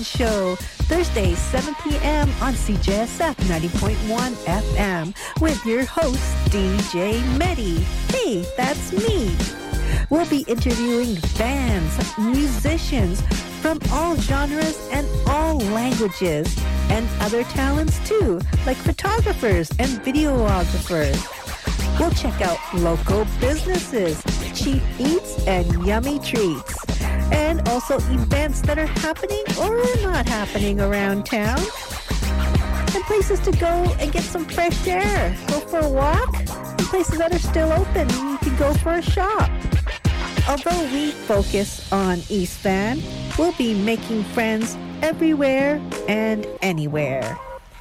Band Show, Thursdays, 7 p.m. on CJSF 90.1 FM with your host, DJ Medi. Hey, that's me. We'll be interviewing bands, musicians from all genres and all languages, and other talents too, like photographers and videographers. We'll check out local businesses, cheap eats, and yummy treats. And also events that are happening or not happening around town. And places to go and get some fresh air. Go for a walk. And places that are still open. You can go for a shop. Although we focus on East Van, we'll be making friends everywhere and anywhere.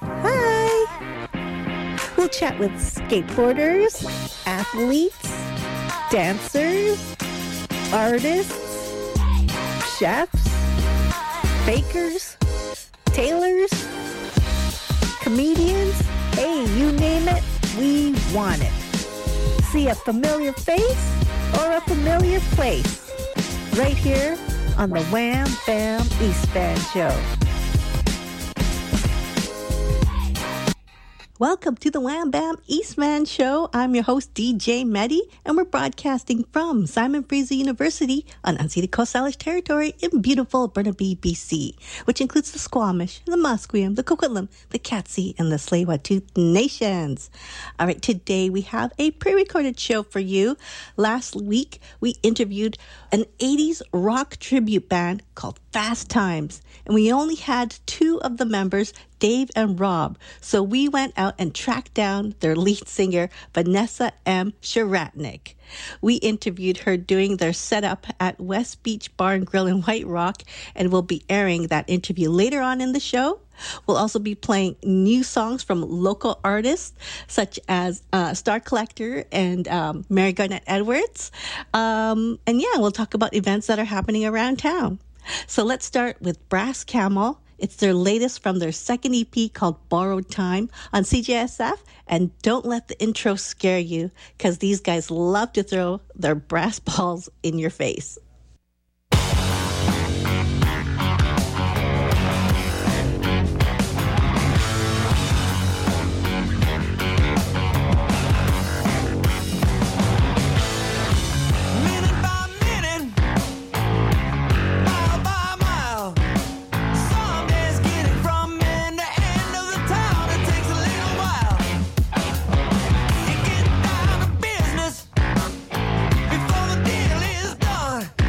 Hi! We'll chat with skateboarders, athletes, dancers, artists, chefs, bakers, tailors, comedians. Hey, you name it, we want it. See a familiar face or a familiar place right here on the Wham Bam East Van Show. Welcome to the Wham Bam East Van Show. I'm your host, DJ Medi, and we're broadcasting from Simon Fraser University on unceded Coast Salish territory in beautiful Burnaby, BC, which includes the Squamish, the Musqueam, the Coquitlam, the Katzie, and the Tsleil-Waututh nations. All right, today we have a pre-recorded show for you. Last week, we interviewed an 80s rock tribute band called Fast Times, and we only had two of the members, Dave and Rob. So we went out and tracked down their lead singer, Vanessa M. Sharatnik. We interviewed her doing their setup at West Beach Bar and Grill in White Rock, and we'll be airing that interview later on in the show. We'll also be playing new songs from local artists such as Star Collector and Mary Garnett Edwards. And yeah, we'll talk about events that are happening around town. So let's start with Brass Camel. It's their latest from their second EP called Borrowed Time on CJSF. And don't let the intro scare you, because these guys love to throw their brass balls in your face. Before the deal is done.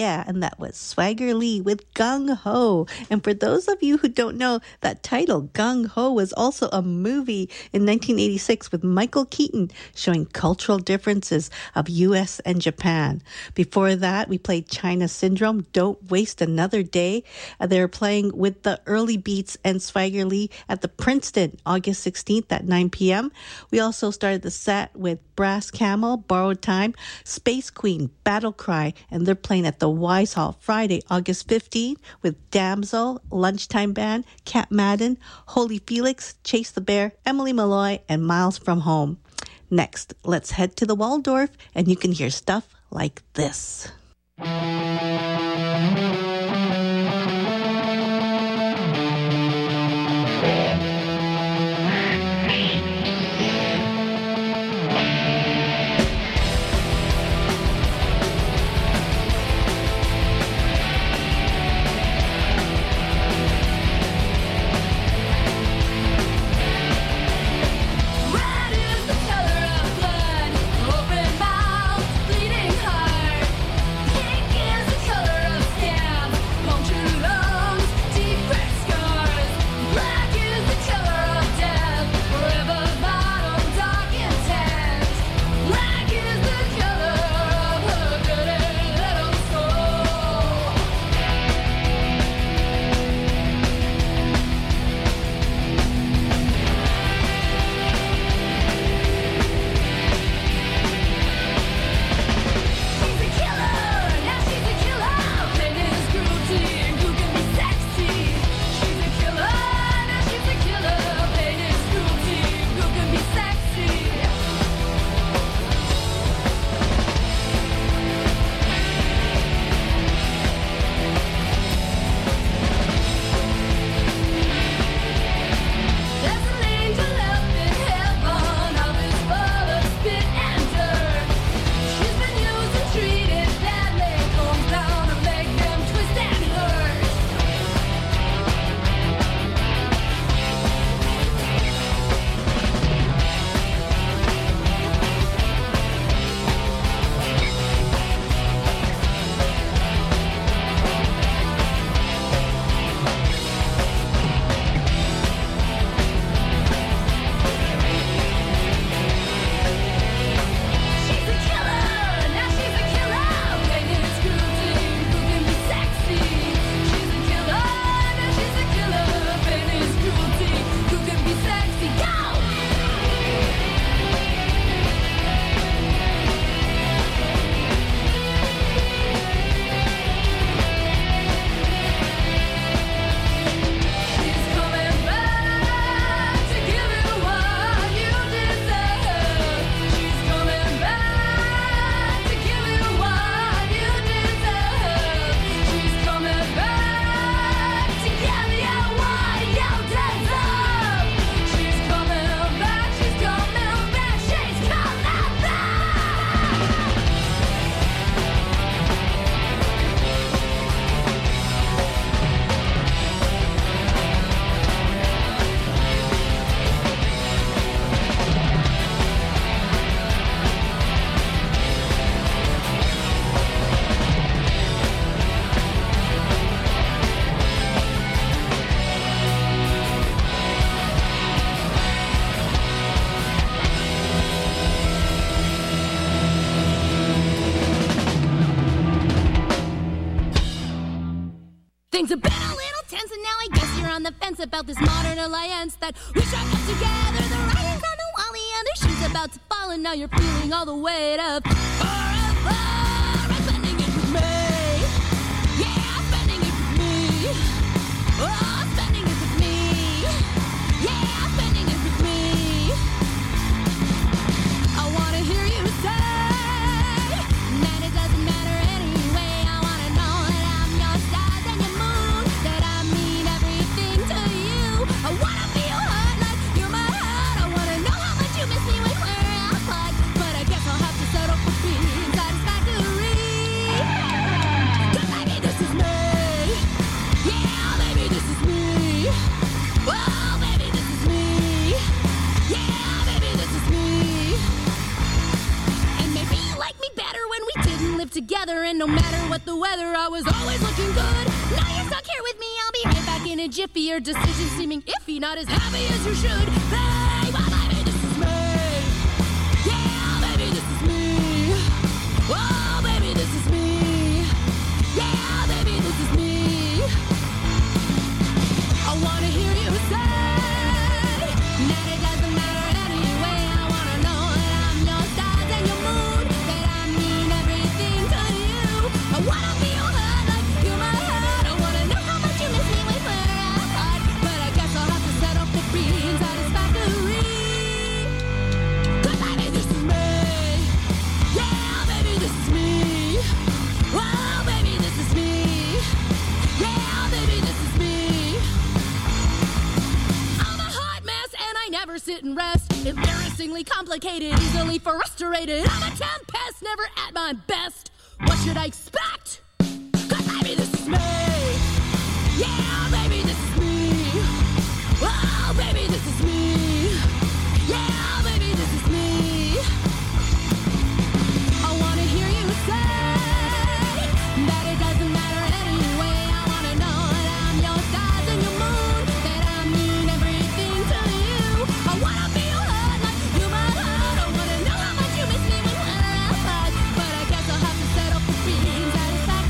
Yeah, and that was Swagger Lee with Gung Ho. And for those of you who don't know, that title, Gung Ho, was also a movie in 1986 with Michael Keaton showing cultural differences of U.S. and Japan. Before that, we played China Syndrome, Don't Waste Another Day. They were playing with the Early Beats and Swagger Lee at the Princeton, August 16th at 9 p.m. We also started the set with Brass Camel, Borrowed Time, Space Queen, Battle Cry, and they're playing at the Wise Hall Friday, August 15th with Damsel, Lunchtime Band, Cat Madden, Holy Felix, Chase the Bear, Emily Malloy, and Miles from Home. Next, let's head to the Waldorf, and you can hear stuff like this. Things have been a little tense, and now I guess you're on the fence about this modern alliance that we struck up together. The writing's on the wall, the other shoe's about to fall, and now you're feeling all the weight of forever. I'm spending it with me. Yeah, I'm spending it with me. Oh, I'm spending it with me. Yeah, I'm spending it with me. I wanna hear you say that it doesn't matter anyway. I wanna know that I'm your stars and your moon, that I mean everything to you. I wanna feel hurt like you're my heart. I wanna know how much you miss me when we're apart, but I guess I'll have to settle for peace. but the weather, I was always looking good. Now you're stuck here with me, I'll be right back in a jiffy. Your decision seeming iffy, not as happy as you should. Babe, baby, this is me. Yeah, baby, this is me. Oh, baby, this is me. Yeah, baby, this is me. I wanna hear you say that it doesn't matter anyway. I wanna know that I'm your stars and your moon, that I mean everything to you. I wanna be your heart like you're my heart. I wanna know how much you miss me when we're apart. But I guess I'll have to settle for being satisfactory. 'Cause baby, this is me. Yeah, baby, this is me. Oh, baby, this is me. Yeah, baby, this is me. I'm a hot mess and I never sit and rest. Embarrassingly complicated, easily frustrated. I'm a tempest, never at my best. What should I expect? 'Cause baby, this is me. Yeah, baby, this is me. Oh, baby, this is me. Yeah, baby, this is me. I wanna hear you say that it doesn't matter anyway. I wanna know that I'm your stars and your moon, that I mean everything to you. I wanna be your heart like you're my heart. I wanna know how much you miss me when we're apart. But I guess I'll have to settle for being satisfactory.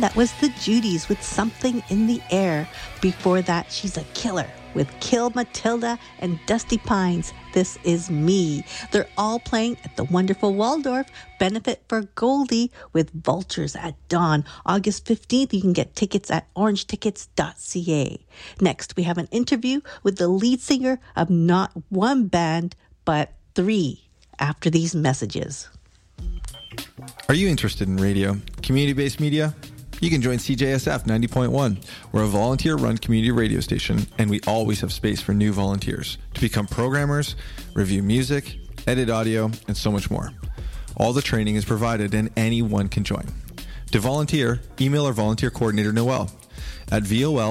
And that was the Judys with Something in the Air. Before that, She's a Killer with Kill Matilda and Dusty Pines, This Is Me. They're all playing at the wonderful Waldorf Benefit for Goldie with Vultures at Dawn. August 15th, you can get tickets at orangetickets.ca. Next, we have an interview with the lead singer of not one band, but 3 after these messages. Are you interested in radio, community-based media? You can join CJSF 90.1. We're a volunteer-run community radio station, and we always have space for new volunteers to become programmers, review music, edit audio, and so much more. All the training is provided, and anyone can join. To volunteer, email our volunteer coordinator, Noelle, at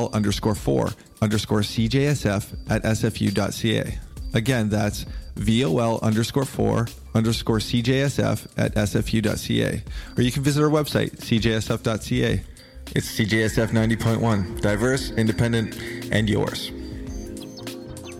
vol_4_CJSF@sfu.ca. Again, that's vol_4_CJSF@sfu.ca. Or you can visit our website, cjsf.ca. It's CJSF 90.1. Diverse, independent, and yours.